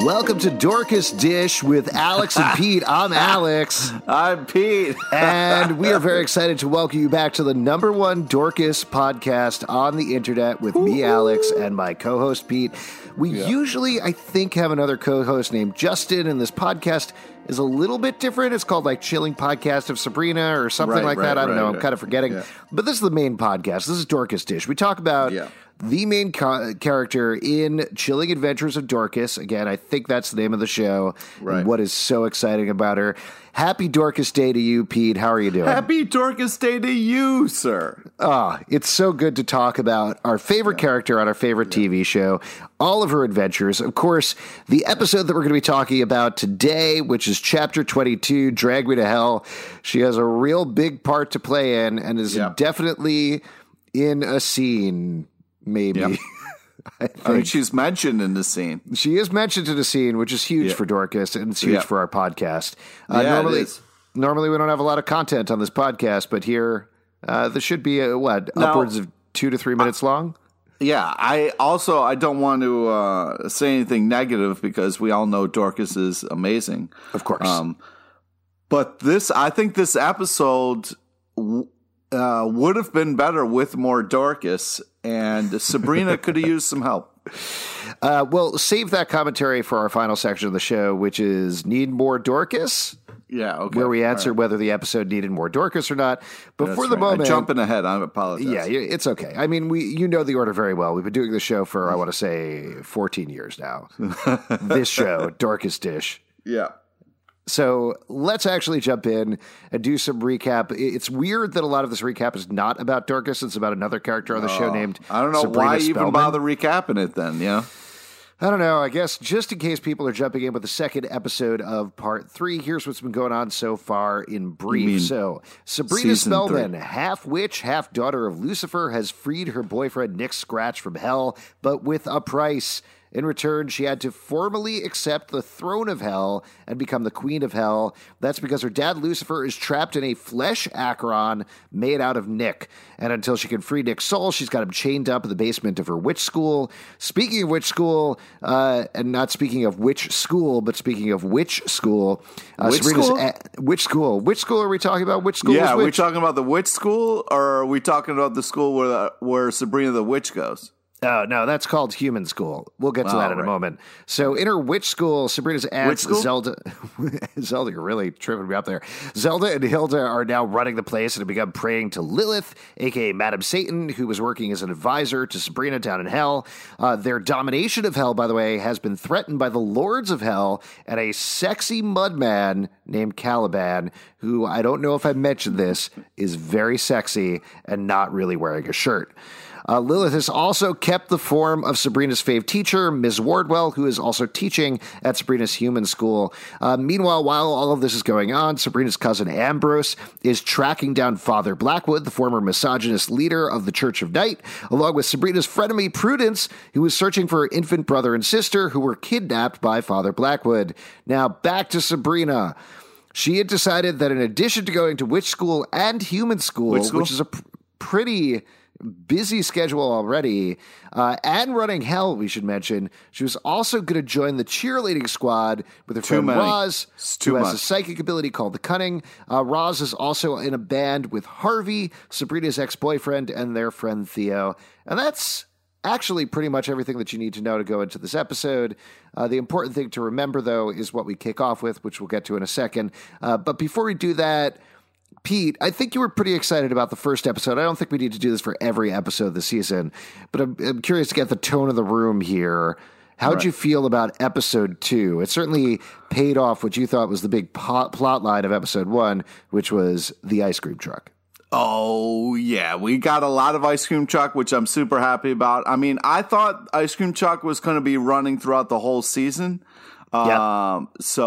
Welcome to Dorcas Dish with Alex and Pete. I'm Alex. I'm Pete. And we are very excited to welcome you back to the number one Dorcas podcast on the internet with me, Alex, and my co-host, Pete. We usually, I think, have another co-host named Justin, and this podcast is a little bit different. It's called like Chilling Podcast of Sabrina or something like that. I don't know. I'm kind of forgetting. Yeah. But this is the main podcast. This is Dorcas Dish. We talk about the main character in Chilling Adventures of Dorcas. Again, I think that's the name of the show. Right. And what is so exciting about her. Happy Dorcas Day to you, Pete. How are you doing? Happy Dorcas Day to you, sir. It's so good to talk about our favorite character on our favorite TV show, all of her adventures. Of course, the episode that we're going to be talking about today, which is Chapter 22, Drag Me to Hell. She has a real big part to play in and is definitely in a scene, maybe. Yep. I mean, she's mentioned in the scene. She is mentioned in the scene, which is huge for Dorcas, and it's huge for our podcast. Normally we don't have a lot of content on this podcast, but here there should be upwards of 2 to 3 minutes long. Yeah, I don't want to say anything negative because we all know Dorcas is amazing, of course. But I think this episode would have been better with more Dorcas, and Sabrina could have used some help. Well, save that commentary for our final section of the show, which is Need More Dorcas? Yeah, okay. Where we answer whether the episode needed more Dorcas or not. But for the moment... I'm jumping ahead. I apologize. Yeah, it's okay. I mean, you know the order very well. We've been doing the show for, I want to say, 14 years now. This show, Dorcas Dish. Yeah. So let's actually jump in and do some recap. It's weird that a lot of this recap is not about Dorcas. It's about another character on the show named I don't know Sabrina why Spellman. even bother recapping it then, yeah? I don't know. I guess just in case people are jumping in with the second episode of part 3, here's what's been going on so far in brief. So Sabrina Spellman, half witch, half daughter of Lucifer, has freed her boyfriend Nick Scratch from hell, but with a price. In return, she had to formally accept the throne of hell and become the queen of hell. That's because her dad, Lucifer, is trapped in a flesh Acheron made out of Nick. And until she can free Nick's soul, she's got him chained up in the basement of her witch school. Speaking of witch school, and not speaking of witch school, but speaking of witch school. Which school? Which school? Which school are we talking about? Which school Yeah, is are we which? talking about the witch school, or are we talking about the school where Sabrina the witch goes? Oh, no, that's called Human School. We'll get to that in a moment. So in her witch school, Sabrina's aunt, Zelda... Zelda, you're really tripping me up there. Zelda and Hilda are now running the place and have begun praying to Lilith, a.k.a. Madam Satan, who was working as an advisor to Sabrina down in hell. Their domination of hell, by the way, has been threatened by the Lords of Hell and a sexy mudman named Caliban, who, I don't know if I mentioned this, is very sexy and not really wearing a shirt. Lilith has also kept the form of Sabrina's fave teacher, Ms. Wardwell, who is also teaching at Sabrina's human school. Meanwhile, while all of this is going on, Sabrina's cousin Ambrose is tracking down Father Blackwood, the former misogynist leader of the Church of Night, along with Sabrina's frenemy Prudence, who is searching for her infant brother and sister who were kidnapped by Father Blackwood. Now, back to Sabrina. She had decided that in addition to going to witch school and human school, which is a pretty busy schedule already, and running hell, we should mention, she was also going to join the cheerleading squad with her friend Roz, who has a psychic ability called the Cunning. Roz is also in a band with Harvey, Sabrina's ex-boyfriend, and their friend Theo. And that's actually pretty much everything that you need to know to go into this episode. The important thing to remember, though, is what we kick off with, which we'll get to in a second. But before we do that, Pete, I think you were pretty excited about the first episode. I don't think we need to do this for every episode this season, but I'm curious to get the tone of the room here. How'd you feel about episode 2? It certainly paid off what you thought was the big plot line of episode 1, which was the ice cream truck. Oh, yeah. We got a lot of ice cream truck, which I'm super happy about. I mean, I thought ice cream truck was going to be running throughout the whole season. But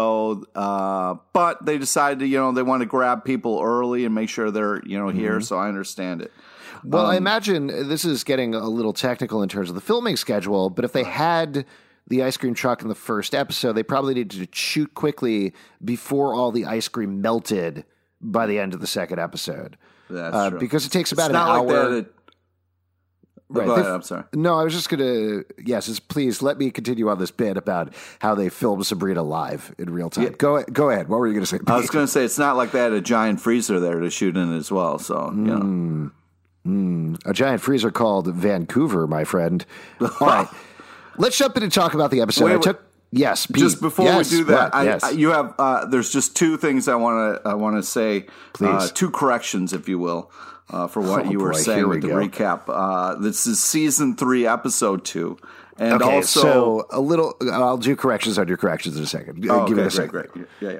they decided to, they want to grab people early and make sure they're, here. So I understand it. Well, I imagine this is getting a little technical in terms of the filming schedule, but if they had the ice cream truck in the first episode, they probably needed to shoot quickly before all the ice cream melted by the end of the second episode. That's true. Because it takes about an hour. Right. Go ahead, I'm sorry. No, I was just going to, please let me continue on this bit about how they filmed Sabrina live in real time. Yeah. Go ahead. What were you going to say, Pete? I was going to say, it's not like they had a giant freezer there to shoot in as well, so, you know. A giant freezer called Vancouver, my friend. All right. Let's jump in and talk about the episode. Yes, Pete. Just before we do that, you have there's just two things I want to say. Please. Two corrections, if you will. For what you were saying with the recap. This is season 3, episode 2. And okay, also, so a little, I'll do corrections on your corrections in a second. Give it a second. Great. Yeah.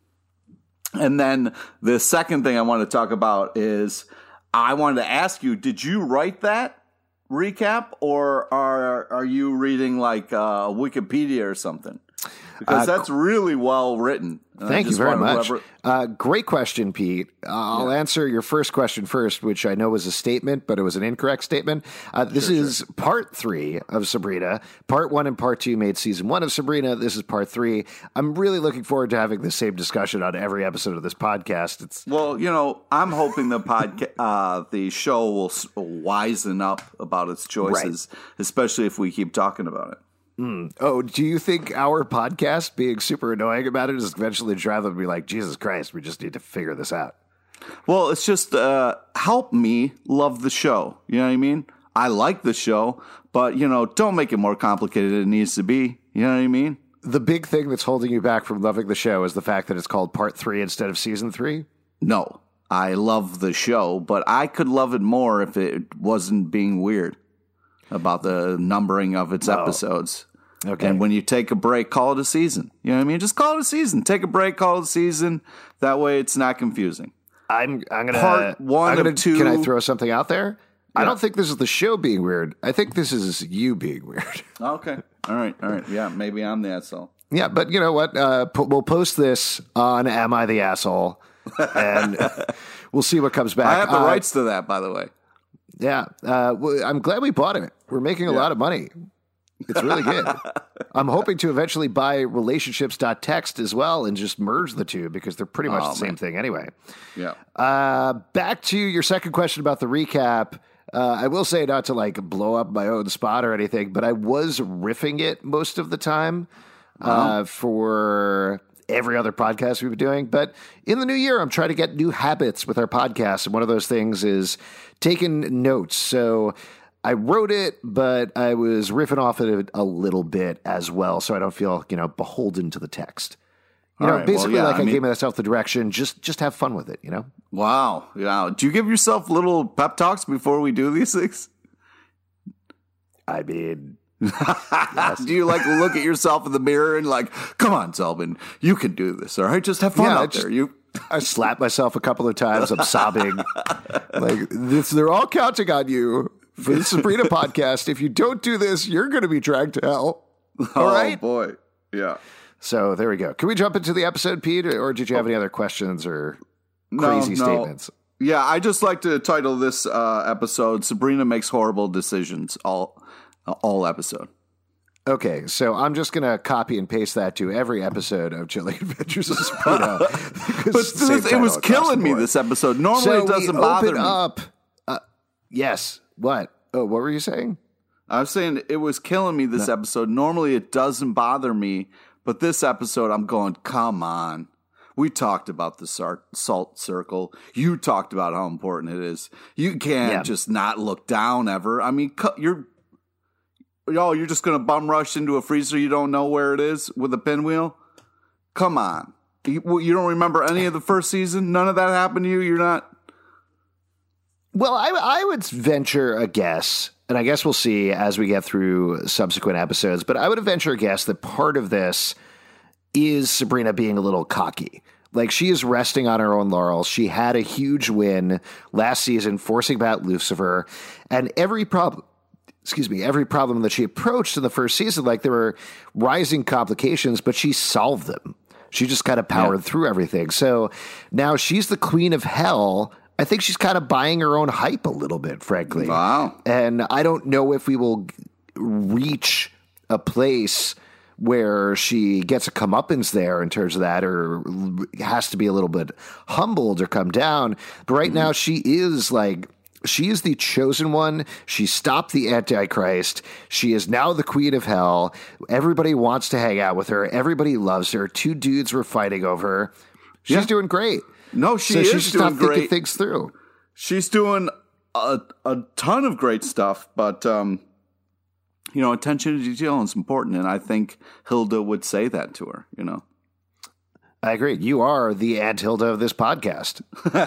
And then the second thing I want to talk about is I wanted to ask you, did you write that recap or are you reading like Wikipedia or something? Because that's really well written. Thank you very much. Great question, Pete. I'll answer your first question first, which I know was a statement, but it was an incorrect statement. This is part 3 of Sabrina. Part 1 and part 2 made season 1 of Sabrina. This is part 3. I'm really looking forward to having the same discussion on every episode of this podcast. Well, you know, I'm hoping the show will wisen up about its choices, especially if we keep talking about it. Oh, do you think our podcast being super annoying about it is eventually drive them to be like, Jesus Christ, we just need to figure this out? Well, it's just help me love the show. You know what I mean? I like the show, but, you know, don't make it more complicated than it needs to be. You know what I mean? The big thing that's holding you back from loving the show is the fact that it's called part 3 instead of season 3? No, I love the show, but I could love it more if it wasn't being weird about the numbering of its episodes. Okay. And when you take a break, call it a season. You know what I mean? Just call it a season. Take a break, call it a season. That way it's not confusing. I'm going to... Part 1 of 2... Can I throw something out there? Yeah. I don't think this is the show being weird. I think this is you being weird. Okay. All right. Yeah, maybe I'm the asshole. Yeah, but you know what? We'll post this on Am I the Asshole? And we'll see what comes back. I have the rights to that, by the way. Yeah. I'm glad we bought it. We're making a lot of money. It's really good. I'm hoping to eventually buy relationships.txt as well and just merge the two because they're pretty much the same thing anyway. Yeah. Back to your second question about the recap. I will say, not to like blow up my own spot or anything, but I was riffing it most of the time for every other podcast we've been doing. But in the new year, I'm trying to get new habits with our podcast. And one of those things is taking notes. So I wrote it, but I was riffing off it a little bit as well, so I don't feel, beholden to the text. Basically, I gave myself the direction. Just have fun with it, Wow. Yeah. Do you give yourself little pep talks before we do these things? I mean, yes. Do you look at yourself in the mirror and come on, Zelman, you can do this, all right? Just have fun out there. I slapped myself a couple of times. I'm sobbing. They're all counting on you. For the Sabrina podcast, if you don't do this, you're going to be dragged to hell. All right? Oh, boy. Yeah. So there we go. Can we jump into the episode, Pete? Or did you have any other questions or crazy statements? Yeah, I just like to title this episode, Sabrina Makes Horrible Decisions, all episode. Okay, so I'm just going to copy and paste that to every episode of Chilling Adventures of Sabrina. But it was killing me this episode. Normally it doesn't bother me. Yes. What? Oh, what were you saying? I was saying it was killing me this episode. Normally it doesn't bother me, but this episode I'm going, come on. We talked about the salt circle. You talked about how important it is. You can't just not look down ever. I mean, you're just going to bum rush into a freezer you don't know where it is with a pinwheel? Come on. You don't remember any of the first season? None of that happened to you? You're not... Well, I would venture a guess, and I guess we'll see as we get through subsequent episodes, but I would venture a guess that part of this is Sabrina being a little cocky. She is resting on her own laurels. She had a huge win last season, forcing back Lucifer, and every problem that she approached in the first season, there were rising complications, but she solved them. She just kind of powered through everything. So now she's the queen of hell. I think she's kind of buying her own hype a little bit, frankly. Wow. And I don't know if we will reach a place where she gets a comeuppance there in terms of that, or has to be a little bit humbled or come down. But right now she is She is the chosen one. She stopped the Antichrist. She is now the queen of hell. Everybody wants to hang out with her. Everybody loves her. 2 dudes were fighting over her. She's doing great. No, she's just doing not great. Thinking things through. She's doing a ton of great stuff, but attention to detail is important, and I think Hilda would say that to her. I agree. You are the Aunt Hilda of this podcast.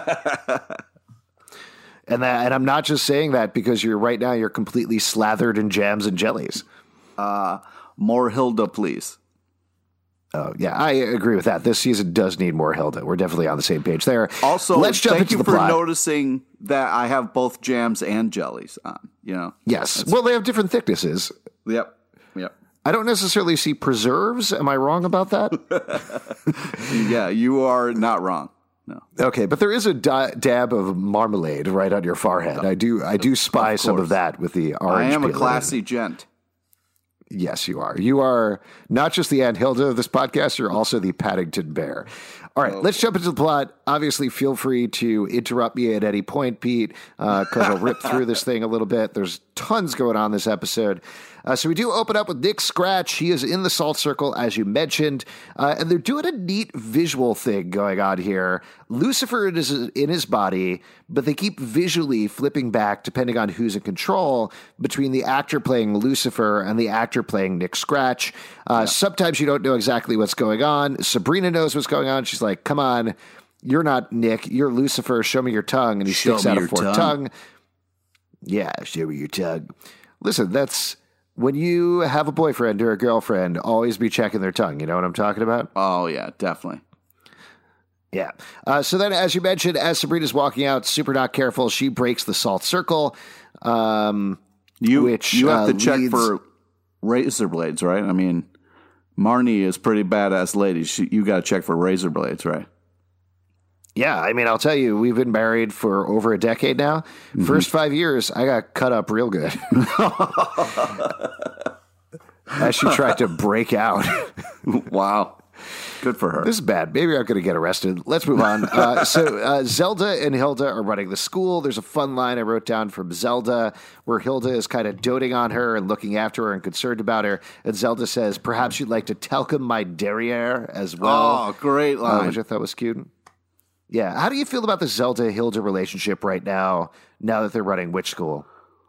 And I'm not just saying that because you're completely slathered in jams and jellies. More Hilda, please. Oh, yeah, I agree with that. This season does need more Hilda. We're definitely on the same page there. Also, let's jump thank into you the for plot. noticing that I have both jams and jellies on. Yes. Well, they have different thicknesses. Yep. I don't necessarily see preserves. Am I wrong about that? Yeah, you are not wrong. No. Okay, but there is a dab of marmalade right on your forehead. I do spy some of that with the orange. I am a peeling. classy gent. Yes, you are. You are not just the Aunt Hilda of this podcast, you're also the Paddington Bear. All right, let's jump into the plot. Obviously, feel free to interrupt me at any point, Pete, because I'll rip through this thing a little bit. There's tons going on this episode. So we do open up with Nick Scratch. He is in the Salt Circle, as you mentioned, and they're doing a neat visual thing going on here. Lucifer is in his body, but they keep visually flipping back, depending on who's in control, between the actor playing Lucifer and the actor playing Nick Scratch. Sometimes you don't know exactly what's going on. Sabrina knows what's going on. She's like, come on, you're not Nick, you're Lucifer, show me your tongue. And he sticks out a forked tongue. Yeah, show me your tongue. Listen, that's... when you have a boyfriend or a girlfriend, always be checking their tongue. You know what I'm talking about? Oh, yeah, definitely. Yeah. So then, as you mentioned, as Sabrina's walking out, super not careful, she breaks the Salt Circle. You have to check for razor blades, right? I mean, Marnie is pretty badass lady. You got to check for razor blades, right? Yeah, I mean, I'll tell you, we've been married for over a decade now. Mm-hmm. First 5 years, I got cut up real good. As she tried to break out. Wow. Good for her. This is bad. Maybe I'm going to get arrested. Let's move on. So Zelda and Hilda are running the school. There's a fun line I wrote down from Zelda where Hilda is kind of doting on her and looking after her and concerned about her. And Zelda says, perhaps you'd like to talcum my derriere as well. Oh, great line. Which I thought was cute. Yeah. How do you feel about the Zelda-Hilda relationship right now that they're running Witch School?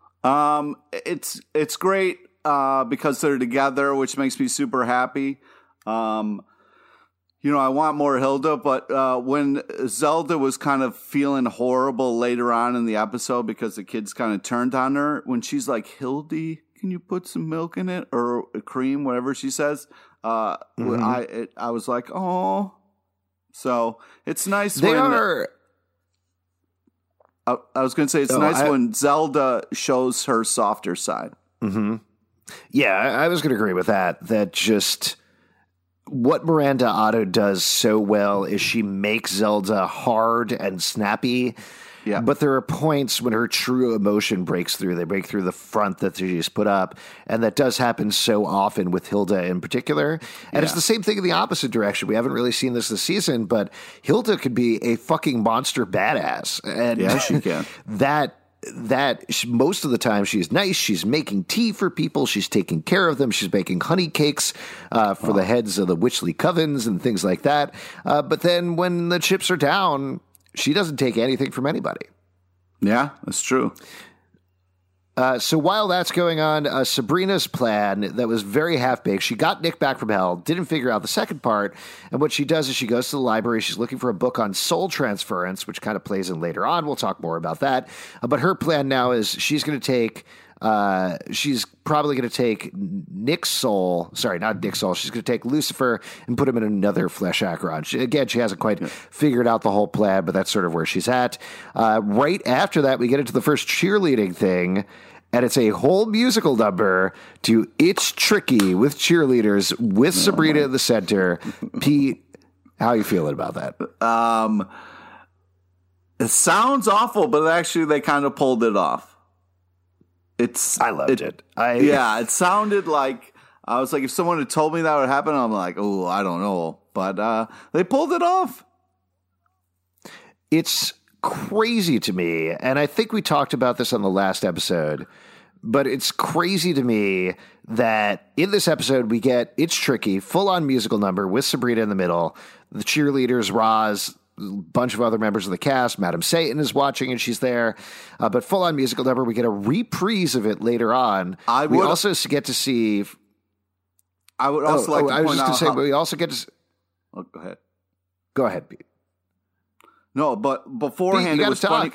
It's great because they're together, which makes me super happy. I want more Hilda, but when Zelda was kind of feeling horrible later on in the episode because the kids kind of turned on her, when she's like, Hildy, can you put some milk in it? Or cream, whatever she says. I was like, oh. So it's nice I was going to say it's nice when Zelda shows her softer side. Mm-hmm. Yeah, I was going to agree with that. That just what Miranda Otto does so well is she makes Zelda hard and snappy. Yeah. But there are points when her true emotion breaks through. They break through the front that she's put up. And that does happen so often with Hilda in particular. And it's the same thing in the opposite direction. We haven't really seen this season, but Hilda could be a fucking monster badass. And yeah, she can. that most of the time she's nice. She's making tea for people. She's taking care of them. She's making honey cakes for the heads of the Witchley covens and things like that. But then when the chips are down, she doesn't take anything from anybody. Yeah, that's true. So while that's going on, Sabrina's plan that was very half-baked, she got Nick back from hell, didn't figure out the second part, and what she does is she goes to the library, she's looking for a book on soul transference, which kind of plays in later on. We'll talk more about that. But her plan now is she's going to take... she's probably going to take Nick's soul. Sorry, not Nick's soul. She's going to take Lucifer and put him in another flesh Acheron. She hasn't quite figured out the whole plan, but that's sort of where she's at. Right after that, we get into the first cheerleading thing, and it's a whole musical number to It's Tricky with cheerleaders with Sabrina in the center. Pete, how are you feeling about that? It sounds awful, but actually they kind of pulled it off. I loved it. It sounded like, I was like, if someone had told me that would happen, I'm like, oh, I don't know. But they pulled it off. It's crazy to me, and I think we talked about this on the last episode, but it's crazy to me that in this episode we get It's Tricky, full-on musical number with Sabrina in the middle, the cheerleaders, Roz, a bunch of other members of the cast, Madam Satan is watching and she's there, but full-on musical number. We get a reprise of it later on. We also get to see... I would also like to point out... I was just going to say, we also get to... Oh, go ahead. Go ahead, Pete. No, but beforehand Pete, it was funny.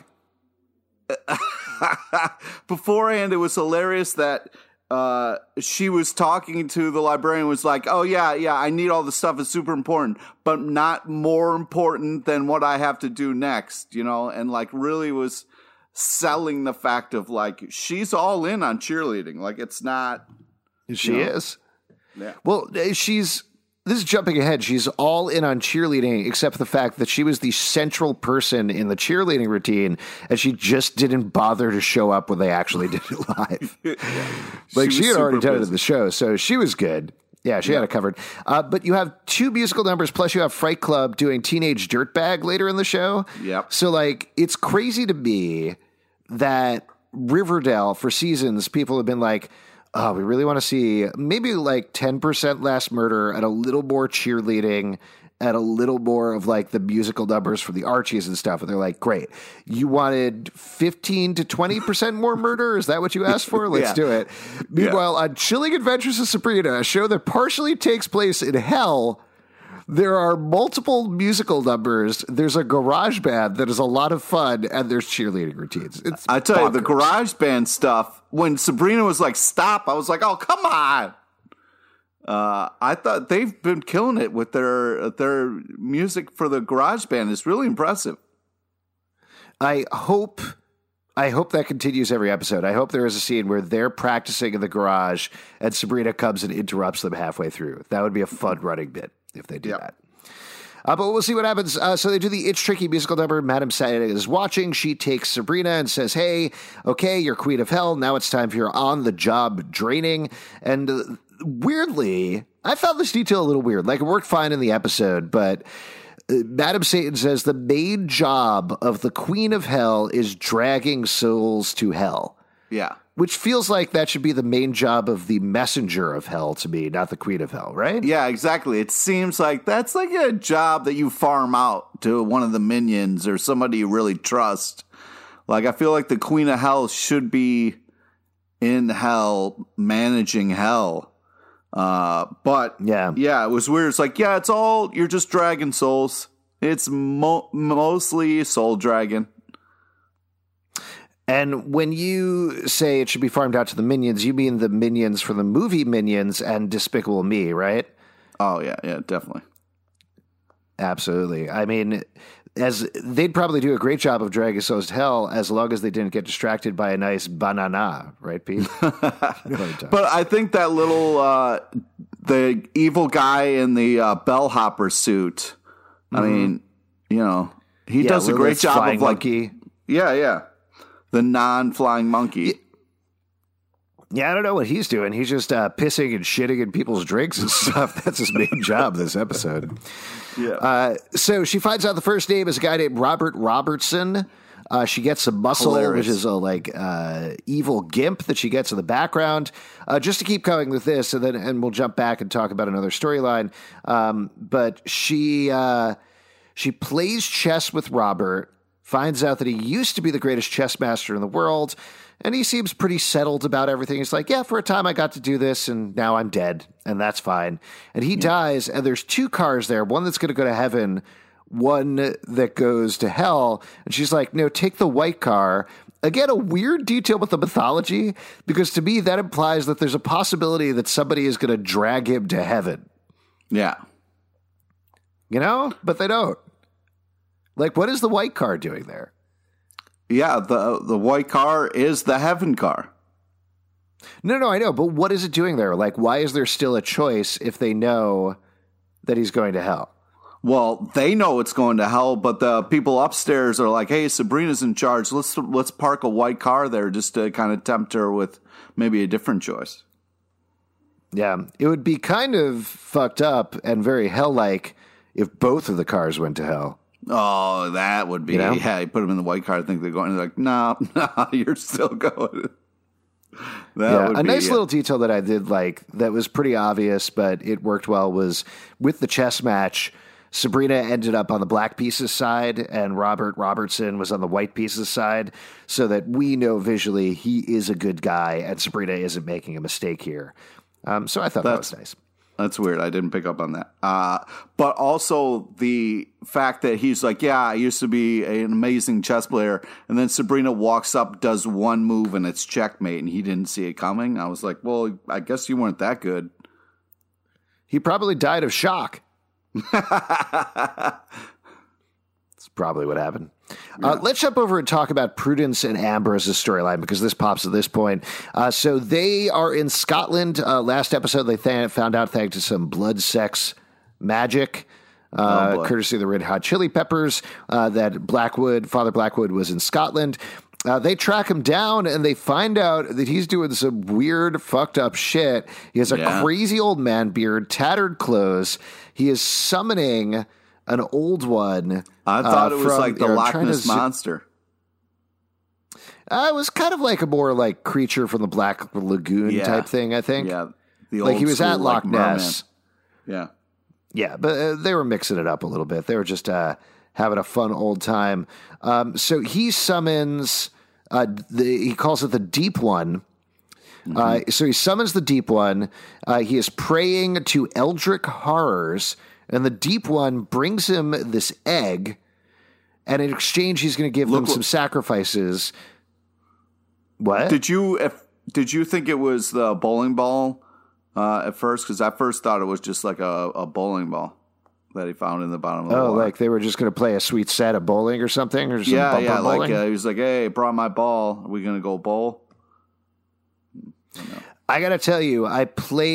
Beforehand, it was hilarious that she was talking to the librarian, was like, oh, yeah, I need all the stuff. It's super important, but not more important than what I have to do next, you know? And, like, really was selling the fact of, like, she's all in on cheerleading. Like, it's not... She is. Yeah. Well, this is jumping ahead. She's all in on cheerleading, except the fact that she was the central person in the cheerleading routine, and she just didn't bother to show up when they actually did it live. Like, she had already done it in the show, so she was good. Yeah, she had it covered. But you have 2 musical numbers, plus you have Fright Club doing Teenage Dirtbag later in the show. Yep. So, like, it's crazy to me that Riverdale, for seasons, people have been like, oh, we really want to see maybe like 10% less murder and a little more cheerleading and a little more of like the musical numbers for the Archies and stuff. And they're like, great. You wanted 15 to 20% more murder? Is that what you asked for? Let's do it. Meanwhile, on Chilling Adventures of Sabrina, a show that partially takes place in hell, there are multiple musical numbers. There's a garage band that is a lot of fun, and there's cheerleading routines. I tell you, the garage band stuff, when Sabrina was like, stop, I was like, oh, come on. I thought they've been killing it with their music for the garage band. It's really impressive. I hope that continues every episode. I hope there is a scene where they're practicing in the garage, and Sabrina comes and interrupts them halfway through. That would be a fun running bit if they do that. But we'll see what happens. So they do the It's Tricky musical number. Madam Satan is watching. She takes Sabrina and says, hey, okay, you're Queen of Hell. Now it's time for your on-the-job draining. And weirdly, I found this detail a little weird. Like, it worked fine in the episode, but Madam Satan says the main job of the Queen of Hell is dragging souls to hell. Yeah. Which feels like that should be the main job of the messenger of hell to me, not the Queen of Hell, right? Yeah, exactly. It seems like that's like a job that you farm out to one of the minions or somebody you really trust. Like, I feel like the Queen of Hell should be in hell, managing hell. But yeah, it was weird. It's like, it's all, you're just dragging souls. It's mostly soul dragging. And when you say it should be farmed out to the minions, you mean the minions from the movie Minions and Despicable Me, right? Oh, yeah, definitely. Absolutely. I mean, as they'd probably do a great job of dragging souls to hell as long as they didn't get distracted by a nice banana, right, Pete? But I think that little, the evil guy in the bellhopper suit, I mean, you know, he does a great job of like... Monkey. Yeah. The non-flying monkey. Yeah, I don't know what he's doing. He's just pissing and shitting in people's drinks and stuff. That's his main job this episode. Yeah. So she finds out the first name is a guy named Robert Robertson. She gets a muscle, which is a evil gimp that she gets in the background. Just to keep going with this, and we'll jump back and talk about another storyline. But she plays chess with Robert. Finds out that he used to be the greatest chess master in the world, and he seems pretty settled about everything. He's like, yeah, for a time I got to do this, and now I'm dead, and that's fine. And he dies, and there's 2 cars there, one that's going to go to heaven, one that goes to hell. And she's like, no, take the white car. Again, a weird detail with the mythology, because to me that implies that there's a possibility that somebody is going to drag him to heaven. Yeah. You know? But they don't. Like, what is the white car doing there? Yeah, the white car is the heaven car. No, I know. But what is it doing there? Like, why is there still a choice if they know that he's going to hell? Well, they know it's going to hell, but the people upstairs are like, hey, Sabrina's in charge. Let's park a white car there just to kind of tempt her with maybe a different choice. Yeah, it would be kind of fucked up and very hell-like if both of the cars went to hell. Oh, that would be, yeah, you put them in the white card, I think they're going, like, no, you're still going. A nice little detail that I did like that was pretty obvious, but it worked well was with the chess match, Sabrina ended up on the black pieces side and Robert Robertson was on the white pieces side, so that we know visually he is a good guy and Sabrina isn't making a mistake here. So I thought that was nice. That's weird. I didn't pick up on that. But also the fact that he's like, yeah, I used to be an amazing chess player. And then Sabrina walks up, does one move, and it's checkmate, and he didn't see it coming. I was like, well, I guess you weren't that good. He probably died of shock. That's probably what happened. Yeah. Let's jump over and talk about Prudence and Ambrose's storyline, because this pops at this point. So they are in Scotland. Last episode, they found out thanks to some blood sex magic, courtesy of the Red Hot Chili Peppers, that Father Blackwood was in Scotland. They track him down and they find out that he's doing some weird, fucked up shit. He has a crazy old man beard, tattered clothes. He is summoning an old one. I thought it was like the Loch Ness Monster. It was kind of like a more like creature from the Black Lagoon type thing, I think. Yeah. The old like he was school, at Loch Ness. Yeah. Yeah, but they were mixing it up a little bit. They were just having a fun old time. So he summons, he calls it the Deep One. Mm-hmm. So he summons the Deep One. He is praying to Eldritch Horrors. And the Deep One brings him this egg, and in exchange, he's going to give them some sacrifices. What? Did you think it was the bowling ball at first? Because I first thought it was just like a bowling ball that he found in the bottom of the water. Like they were just going to play a sweet set of bowling or something? Or some bumper bowling? Like he was like, hey, I brought my ball. Are we going to go bowl? I got to tell you, I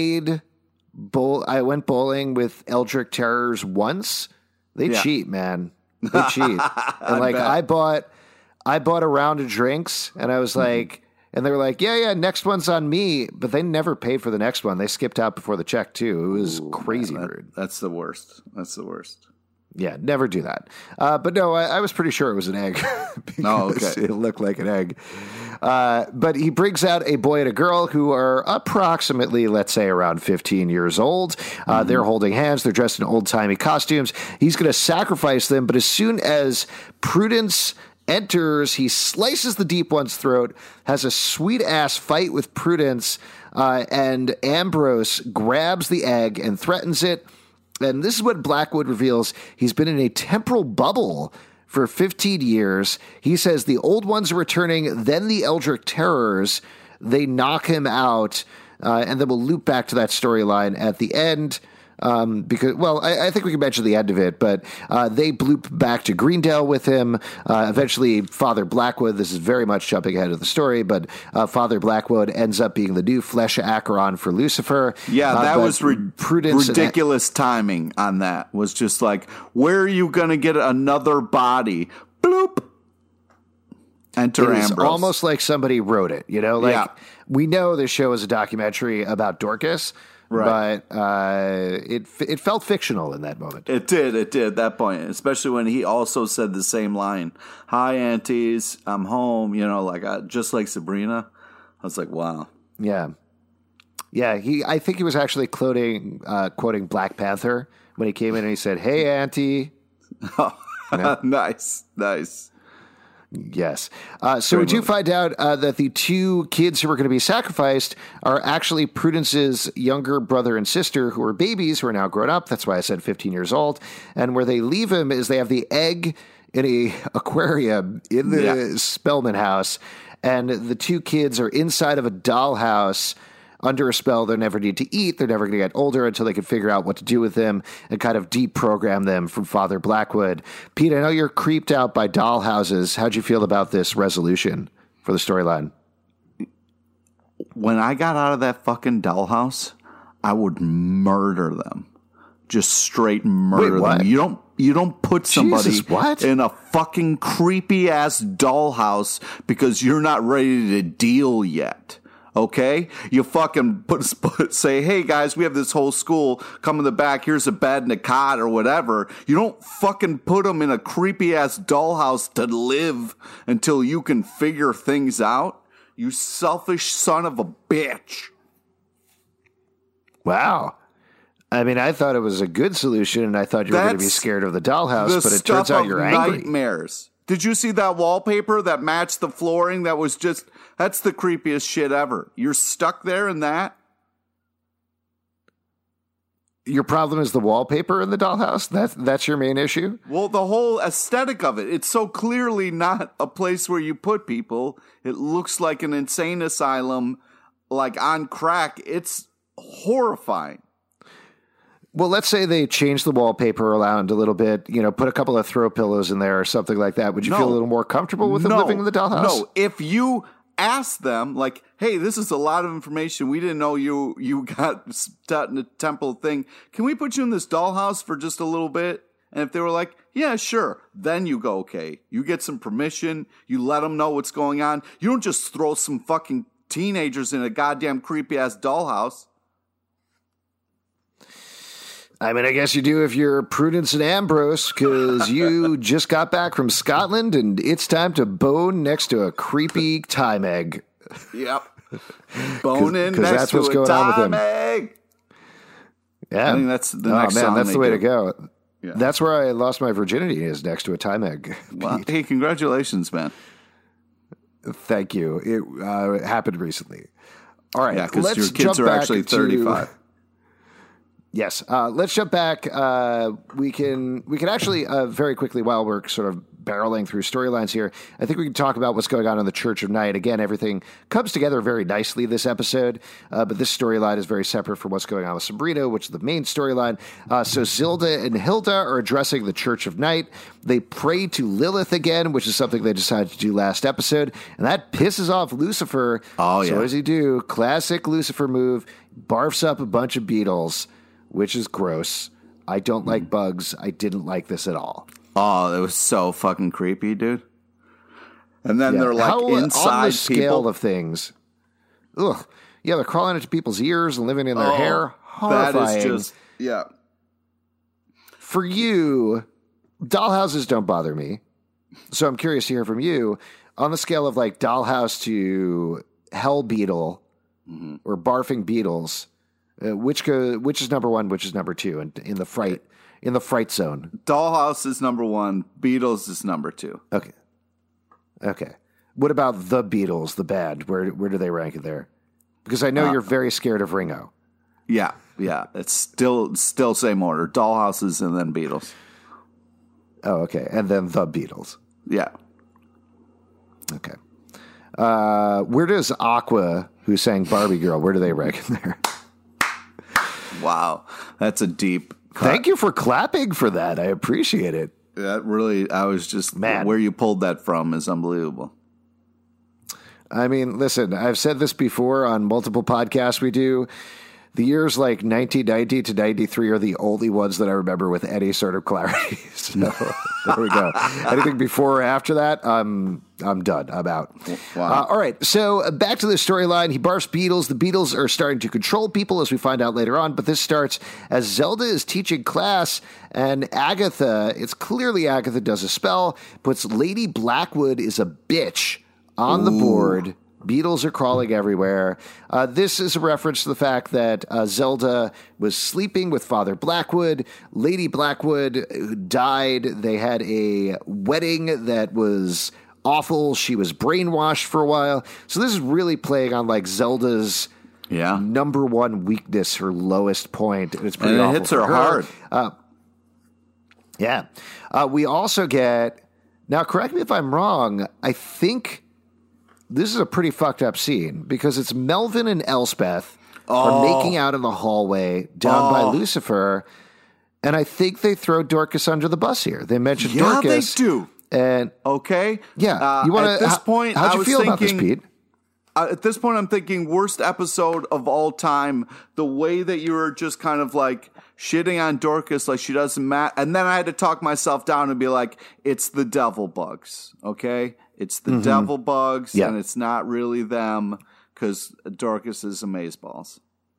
went bowling with Eldritch Terrors once. They cheat, man. They cheat. And I bought a round of drinks, and I was like, and they were like, yeah, next one's on me. But they never paid for the next one. They skipped out before the check too. It was crazy rude. That's the worst. Yeah, never do that. But no, I was pretty sure it was an egg. Because it looked like an egg. But he brings out a boy and a girl who are approximately, let's say, around 15 years old. They're holding hands. They're dressed in old-timey costumes. He's going to sacrifice them, but as soon as Prudence enters, he slices the Deep One's throat, has a sweet-ass fight with Prudence, and Ambrose grabs the egg and threatens it. And this is what Blackwood reveals. He's been in a temporal bubble for 15 years. He says the old ones are returning, then the Eldritch Terrors. They knock him out, and then we'll loop back to that storyline at the end. Because, I think we can mention the end of it, but they bloop back to Greendale with him. Eventually, Father Blackwood, this is very much jumping ahead of the story, but Father Blackwood ends up being the new Flesh Acheron for Lucifer. Yeah, that was ridiculous timing on that. Was just like, where are you going to get another body? Bloop. Enter Ambrose. It's almost like somebody wrote it, we know this show is a documentary about Dorcas. Right. But it felt fictional in that moment. It did at that point, especially when he also said the same line. Hi, aunties, I'm home, just like Sabrina. I was like, wow. Yeah. Yeah, I think he was actually quoting Black Panther when he came in and he said, hey, auntie. Nice. Yes. So we do find out that the two kids who are going to be sacrificed are actually Prudence's younger brother and sister, who are babies, who are now grown up. That's why I said 15 years old. And where they leave him is they have the egg in a aquarium in the Spellman house. And the two kids are inside of a dollhouse under a spell. They never need to eat. They're never going to get older until they can figure out what to do with them and kind of deprogram them from Father Blackwood. Pete, I know you're creeped out by dollhouses. How'd you feel about this resolution for the storyline? When I got out of that fucking dollhouse, I would murder them. Just straight murder them. You don't put somebody in a fucking creepy ass dollhouse because you're not ready to deal yet. Okay, you fucking say, hey guys, we have this whole school. Come in the back. Here's a bed and a cot or whatever. You don't fucking put them in a creepy ass dollhouse to live until you can figure things out. You selfish son of a bitch. Wow. I mean, I thought it was a good solution, and I thought you were going to be scared of the dollhouse, but it turns out you're angry. Nightmares. Did you see that wallpaper that matched the flooring? That was just, that's the creepiest shit ever. You're stuck there in that? Your problem is the wallpaper in the dollhouse? That's your main issue? Well, the whole aesthetic of it. It's so clearly not a place where you put people. It looks like an insane asylum, like on crack. It's horrifying. Well, let's say they change the wallpaper around a little bit, put a couple of throw pillows in there or something like that. Would you feel a little more comfortable with them living in the dollhouse? No, if you ask them, like, hey, this is a lot of information. We didn't know you got stuck in a temple thing. Can we put you in this dollhouse for just a little bit? And if they were like, yeah, sure, then you go, okay. You get some permission. You let them know what's going on. You don't just throw some fucking teenagers in a goddamn creepy-ass dollhouse. I mean, I guess you do if you're Prudence and Ambrose, because you just got back from Scotland and it's time to bone next to a creepy time egg. Yep. Boning next that's to what's a going time on with him. Egg. Yeah. I think that's the next song. That's the way to go. Yeah. That's where I lost my virginity, is next to a time egg. Well, hey, congratulations, man. Thank you. It happened recently. All right. Yeah, because your kids are actually 35. Yes. Let's jump back. We can actually very quickly, while we're sort of barreling through storylines here, I think we can talk about what's going on in the Church of Night. Again, everything comes together very nicely this episode, but this storyline is very separate from what's going on with Sabrina, which is the main storyline. So Zilda and Hilda are addressing the Church of Night. They pray to Lilith again, which is something they decided to do last episode, and that pisses off Lucifer. Oh, yeah. So what does he do? Classic Lucifer move, barfs up a bunch of beetles, which is gross. I don't like bugs. I didn't like this at all. Oh, it was so fucking creepy, dude. And then they're like inside on the scale people. Of things. Ugh. Yeah, they're crawling into people's ears and living in their hair. Horrifying. That is just, yeah. For you, dollhouses don't bother me. So I'm curious to hear from you. On the scale of like dollhouse to hell beetle or barfing beetles, which is number one, which is number two in the fright zone? Dollhouse is number one. Beatles is number two. Okay. What about the Beatles, the band? Where do they rank it there? Because I know you're very scared of Ringo. Yeah. It's still same order. Dollhouses and then Beatles. Oh, okay. And then the Beatles. Yeah. Okay. Where does Aqua, who sang Barbie Girl, where do they rank in there? Wow, that's a deep cut. Thank you for clapping for that. I appreciate it. That really, I was just, man, where you pulled that from is unbelievable. I mean, listen, I've said this before on multiple podcasts we do. The years like 1990 to 93 are the only ones that I remember with any sort of clarity. So there we go. Anything before or after that, I'm done. I'm out. Wow. All right. So back to the storyline. He barfs beetles. The beetles are starting to control people, as we find out later on. But this starts as Zelda is teaching class, and Agatha, it's clearly Agatha does a spell, puts Lady Blackwood is a bitch on the board. Beetles are crawling everywhere. This is a reference to the fact that Zelda was sleeping with Father Blackwood. Lady Blackwood died. They had a wedding that was awful. She was brainwashed for a while. So this is really playing on like Zelda's number one weakness, her lowest point. And it's pretty awful. It hits her hard. Yeah. We also get, now correct me if I'm wrong, I think this is a pretty fucked up scene because it's Melvin and Elspeth are making out in the hallway down by Lucifer, and I think they throw Dorcas under the bus here. They mention Dorcas. Yeah, they do. And yeah, you want at this point, how'd you feel about this, Pete? At this point, I'm thinking worst episode of all time. The way that you were just kind of like shitting on Dorcas, like she doesn't matter, and then I had to talk myself down and be like, "It's the devil bugs, okay? It's the devil bugs, and it's not really them." because Dorcas is amazeballs.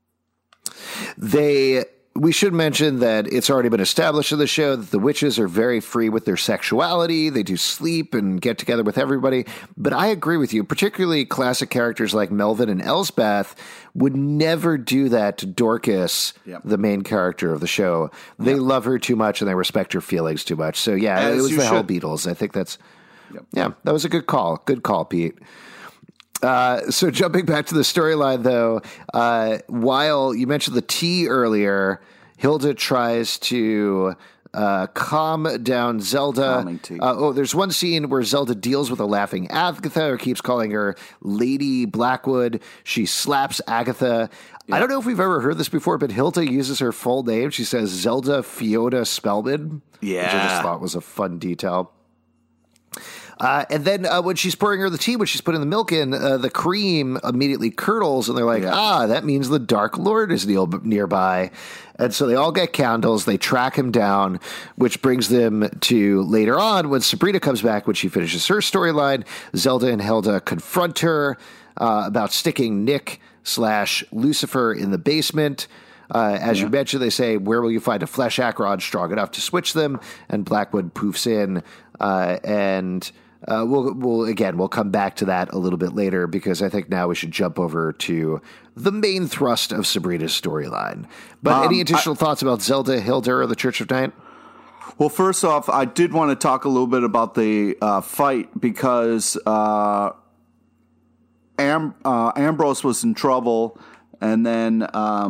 We should mention that it's already been established in the show that the witches are very free with their sexuality. They do sleep and get together with everybody. But I agree with you, particularly classic characters like Melvin and Elsbeth would never do that to Dorcas, the main character of the show. They love her too much and they respect her feelings too much. So, yeah, it was the Hell Beatles. I think that's, that was a good call. Good call, Pete. So jumping back to the storyline, though, while you mentioned the tea earlier, Hilda tries to calm down Zelda. There's one scene where Zelda deals with a laughing Agatha, or keeps calling her Lady Blackwood. She slaps Agatha. I don't know if we've ever heard this before, but Hilda uses her full name. She says Zelda Fiona Spellman, which I just thought was a fun detail. And then when she's pouring her the tea, when she's putting the milk in, the cream immediately curdles, and they're like, that means the Dark Lord is nearby. And so they all get candles, they track him down, which brings them to later on when Sabrina comes back, when she finishes her storyline. Zelda and Hilda confront her about sticking Nick/Lucifer in the basement. As you mentioned, they say, where will you find a flesh Acheron strong enough to switch them? And Blackwood poofs in, we'll come back to that a little bit later, because I think now we should jump over to the main thrust of Sabrina's storyline. But any additional thoughts about Zelda, Hilda, or the Church of Night? Well, first off, I did want to talk a little bit about the fight, because Ambrose was in trouble, and then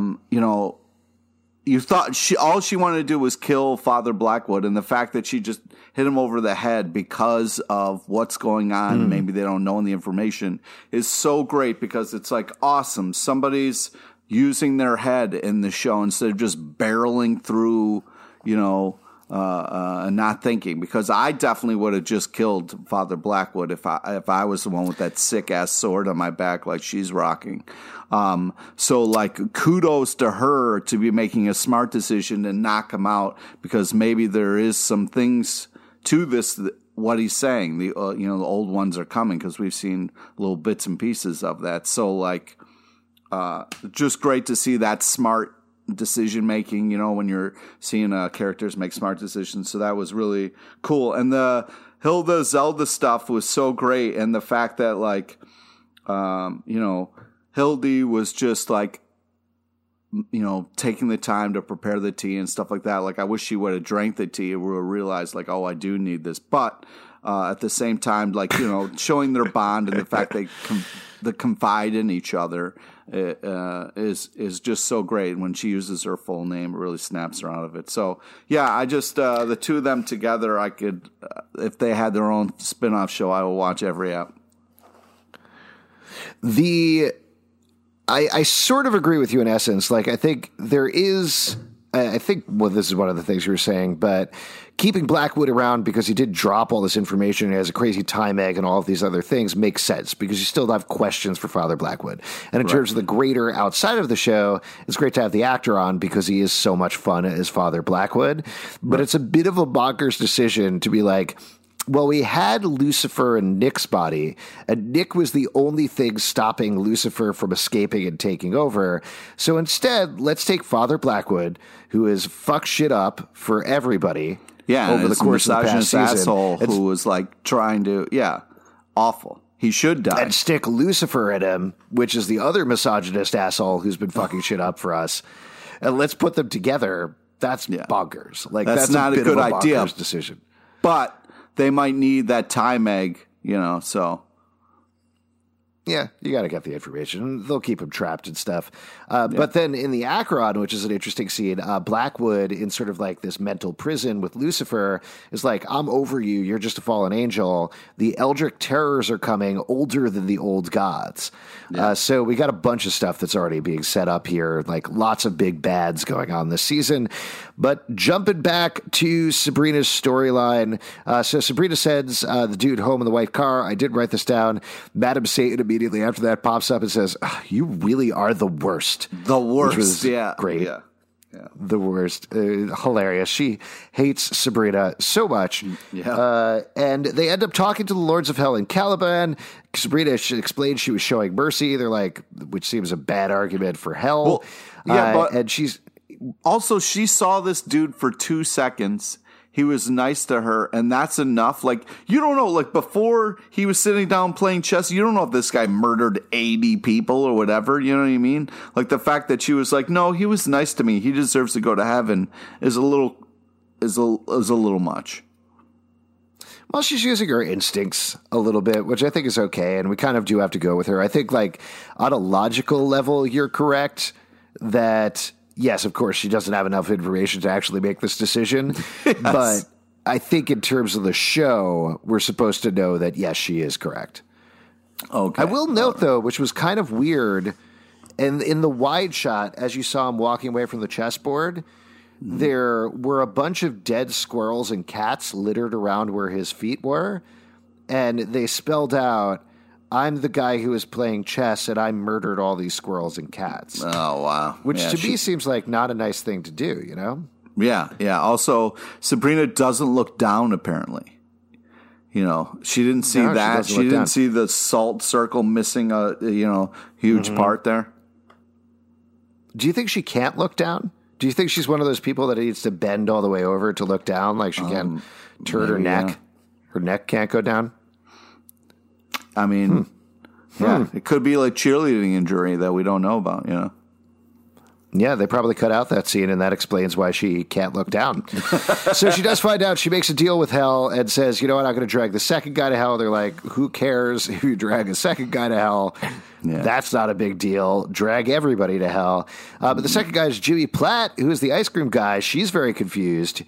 you thought all she wanted to do was kill Father Blackwood, and the fact that she just hit him over the head because of what's going on, maybe they don't know the information, is so great, because it's like, awesome. Somebody's using their head in the show instead of just barreling through, and not thinking, because I definitely would have just killed Father Blackwood if I was the one with that sick ass sword on my back like she's rocking. So like, kudos to her to be making a smart decision to knock him out, because maybe there is some things to this, what he's saying. The old ones are coming, because we've seen little bits and pieces of that. So like, just great to see that smart decision making, when you're seeing characters make smart decisions. So that was really cool. And the Hilda Zelda stuff was so great. And the fact that like, Hildy was just like, taking the time to prepare the tea and stuff like that. Like, I wish she would have drank the tea and would have realized like, oh, I do need this. But at the same time, like, showing their bond and the fact they confide in each other is just so great. When she uses her full name, it really snaps her out of it. So yeah, I just the two of them together, I could if they had their own spin-off show, I will watch every app. I sort of agree with you in essence. Like, I think this is one of the things you were saying, but keeping Blackwood around because he did drop all this information and has a crazy time egg and all of these other things makes sense, because you still have questions for Father Blackwood. And in terms of the greater outside of the show, it's great to have the actor on because he is so much fun as Father Blackwood. But it's a bit of a bonkers decision to be like, well, we had Lucifer in Nick's body, and Nick was the only thing stopping Lucifer from escaping and taking over. So instead, let's take Father Blackwood, who has fucked shit up for everybody over the course of the past season. Asshole who was like trying to, awful. He should die. And stick Lucifer in him, which is the other misogynist asshole who's been fucking shit up for us. And let's put them together. That's bonkers. Like, that's not a good idea. Decision. But they might need that time egg, so. Yeah, you got to get the information. They'll keep him trapped and stuff. But then in the Acheron, which is an interesting scene, Blackwood in sort of like this mental prison with Lucifer is like, I'm over you. You're just a fallen angel. The Eldritch terrors are coming, older than the old gods. Yeah. So we got a bunch of stuff that's already being set up here, like lots of big bads going on this season. But jumping back to Sabrina's storyline. So Sabrina sends the dude home in the white car. I did write this down. Madam Satan immediately after that pops up and says, you really are the worst. The worst. Which was great. The worst. Hilarious. She hates Sabrina so much. And they end up talking to the Lords of Hell in Caliban. Sabrina explains she was showing mercy. They're like, which seems a bad argument for Hell. Well, and she's... Also, she saw this dude for 2 seconds. He was nice to her, and that's enough. Like, you don't know, like, before he was sitting down playing chess, you don't know if this guy murdered 80 people or whatever, you know what I mean? Like, the fact that she was like, no, he was nice to me, he deserves to go to heaven, is a little much. Well, she's using her instincts a little bit, which I think is okay, and we kind of do have to go with her. I think, like, on a logical level, you're correct that... Yes, of course, she doesn't have enough information to actually make this decision. Yes. But I think in terms of the show, we're supposed to know that, yes, she is correct. Okay. I will note, though, which was kind of weird, and in the wide shot, as you saw him walking away from the chessboard, there were a bunch of dead squirrels and cats littered around where his feet were, and they spelled out, I'm the guy who is playing chess, and I murdered all these squirrels and cats. Oh, wow. Which to me seems like not a nice thing to do, you know? Yeah. Also, Sabrina doesn't look down, apparently. You know, she didn't see that. She didn't see the salt circle missing a, huge part there. Do you think she can't look down? Do you think she's one of those people that needs to bend all the way over to look down? Like she can't turn her neck? Yeah. Her neck can't go down? I mean, it could be like cheerleading injury that we don't know about, you know? Yeah, they probably cut out that scene, and that explains why she can't look down. So she does find out. She makes a deal with Hell and says, you know what, I'm going to drag the second guy to Hell. They're like, who cares if you drag a second guy to Hell? Yeah. That's not a big deal. Drag everybody to Hell. But the second guy is Jimmy Platt, who is the ice cream guy. She's very confused.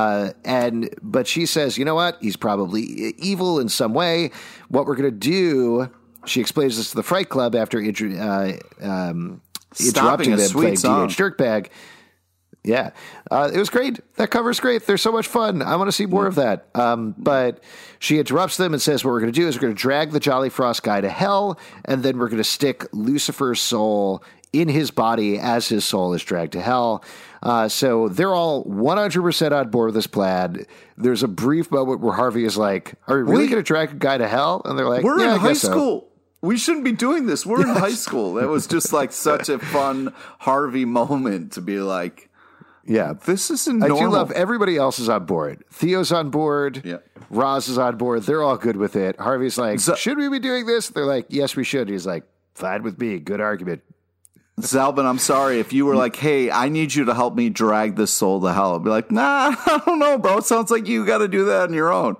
But she says, you know what, he's probably evil in some way. What we're going to do, she explains this to the Fright Club after interrupting them playing Teenage Dirtbag. Yeah. It was great. That cover's great. They're so much fun. I want to see more of that. But she interrupts them and says what we're going to do is we're going to drag the Jolly Frost guy to Hell, and then we're going to stick Lucifer's soul in his body as his soul is dragged to Hell. So they're all 100% on board with this plan. There's a brief moment where Harvey is like, are we really going to drag a guy to Hell? And they're like, we're in high school. We shouldn't be doing this. We're in high school. That was just like such a fun Harvey moment to be like, yeah, this isn't normal. I do love everybody else is on board. Theo's on board. Yeah. Roz is on board. They're all good with it. Harvey's like, should we be doing this? They're like, yes, we should. He's like, fine with me. Good argument. Zalben, I'm sorry. If you were like, hey, I need you to help me drag this soul to Hell, I'd be like, nah, I don't know, bro. It sounds like you got to do that on your own.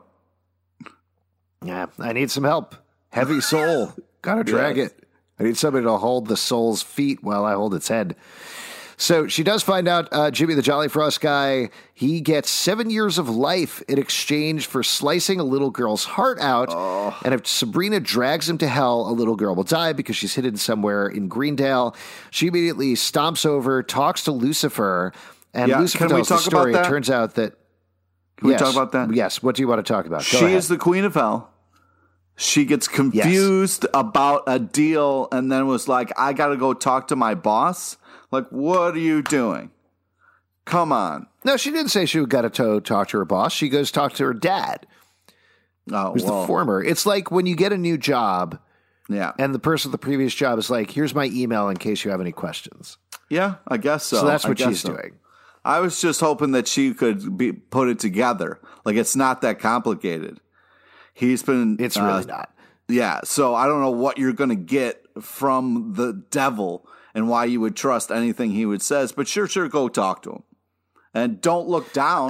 Yeah, I need some help. Heavy soul. Got to drag it. I need somebody to hold the soul's feet while I hold its head. So she does find out Jimmy the Jolly Frost guy, he gets 7 years of life in exchange for slicing a little girl's heart out. Oh. And if Sabrina drags him to Hell, a little girl will die because she's hidden somewhere in Greendale. She immediately stomps over, talks to Lucifer, and Lucifer tells the story. It turns out that... Can we talk about that? Yes. What do you want to talk about? She is the queen of Hell. She gets confused about a deal and then was like, I got to go talk to my boss. Like, what are you doing? Come on. No, she didn't say she got to talk to her boss. She goes talk to her dad, who's the former. It's like when you get a new job, and the person at the previous job is like, here's my email in case you have any questions. Yeah, I guess so. So that's what she's doing. I was just hoping that she could put it together. Like, it's not that complicated. It's really not. Yeah, so I don't know what you're going to get from the devil and why you would trust anything he would says, but sure, go talk to him. And don't look down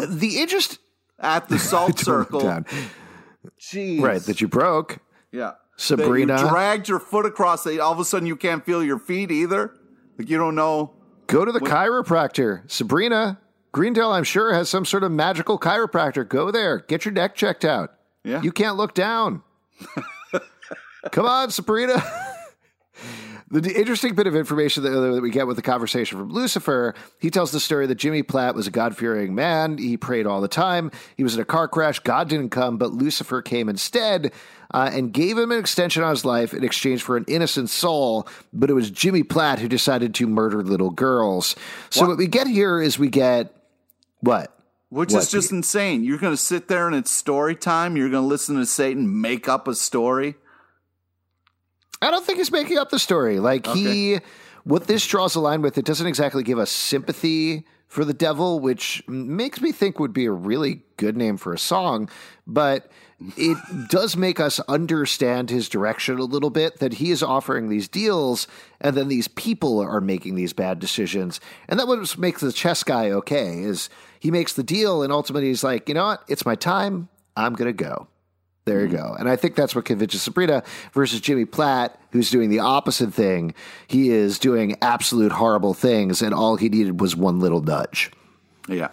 at the salt circle. Jeez. Right, that you broke. Yeah. Sabrina. That you dragged your foot across it. All of a sudden you can't feel your feet either. Like you don't know. Go to the chiropractor. Sabrina, Greendale, I'm sure, has some sort of magical chiropractor. Go there. Get your neck checked out. Yeah. You can't look down. Come on, Sabrina. The interesting bit of information that we get with the conversation from Lucifer, he tells the story that Jimmy Platt was a God-fearing man. He prayed all the time. He was in a car crash. God didn't come, but Lucifer came instead and gave him an extension on his life in exchange for an innocent soul. But it was Jimmy Platt who decided to murder little girls. So what we get here is we get what? Which is just insane. You're going to sit there and it's story time? You're going to listen to Satan make up a story? I don't think he's making up the story. Like what this draws a line with, it doesn't exactly give us sympathy for the devil, which makes me think would be a really good name for a song, but it does make us understand his direction a little bit, that he is offering these deals and then these people are making these bad decisions. And that what makes the chess guy okay is he makes the deal and ultimately he's like, you know what? It's my time. I'm going to go. There you go. And I think that's what convinces Sabrina versus Jimmy Platt, who's doing the opposite thing. He is doing absolute horrible things, and all he needed was one little nudge. Yeah.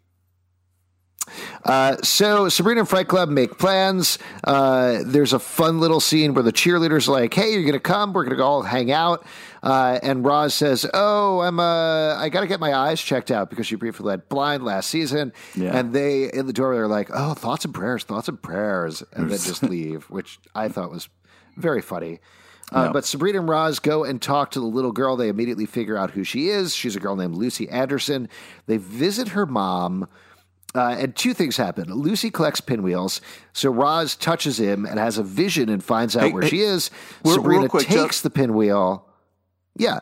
So Sabrina and Fight Club make plans. There's a fun little scene where the cheerleaders are like, hey, you're going to come? We're going to go all hang out. And Roz says, oh, I got to get my eyes checked out because she briefly went blind last season. Yeah. And they, in the door, they're like, oh, thoughts and prayers. And then just leave, which I thought was very funny. But Sabrina and Roz go and talk to the little girl. They immediately figure out who she is. She's a girl named Lucy Anderson. They visit her mom. And two things happen. Lucy collects pinwheels, so Roz touches him and has a vision and finds out where she is. Sabrina takes the pinwheel. Yeah.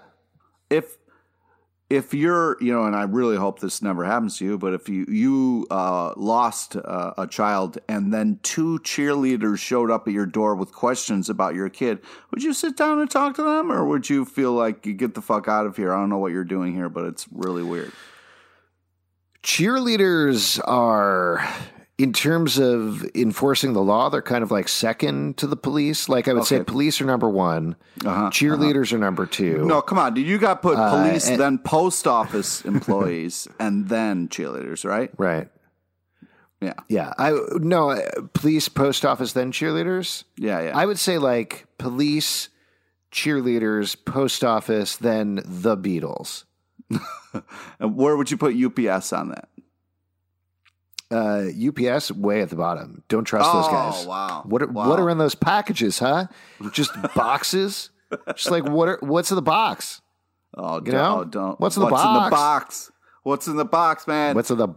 If you're, and I really hope this never happens to you, but if you lost a child and then two cheerleaders showed up at your door with questions about your kid, would you sit down and talk to them, or would you feel like you get the fuck out of here? I don't know what you're doing here, but it's really weird. Cheerleaders are, in terms of enforcing the law, they're kind of like second to the police. Like I would say police are number one. Cheerleaders are number two. No, come on, dude. You got put police, then post office employees, and then cheerleaders, right? Right. Yeah. Yeah. Police, post office, then cheerleaders. Yeah. I would say like police, cheerleaders, post office, then the Beatles. And where would you put UPS on that? UPS way at the bottom. Don't trust those guys. Wow. What are in those packages, huh? Just boxes? Just like what's in the box? Oh, don't. What's in the box? What's in the box, man? What's in the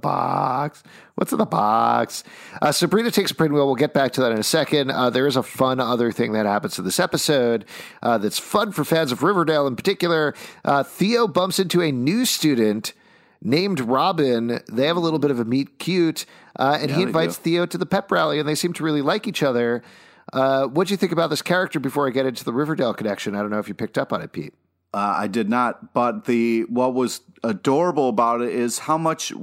box? Sabrina takes a pinwheel. We'll get back to that in a second. There is a fun other thing that happens to this episode that's fun for fans of Riverdale in particular. Theo bumps into a new student named Robin. They have a little bit of a meet cute, and he invites Theo to the pep rally, and they seem to really like each other. What do you think about this character before I get into the Riverdale connection? I don't know if you picked up on it, Pete. I did not, but what was adorable about it is how much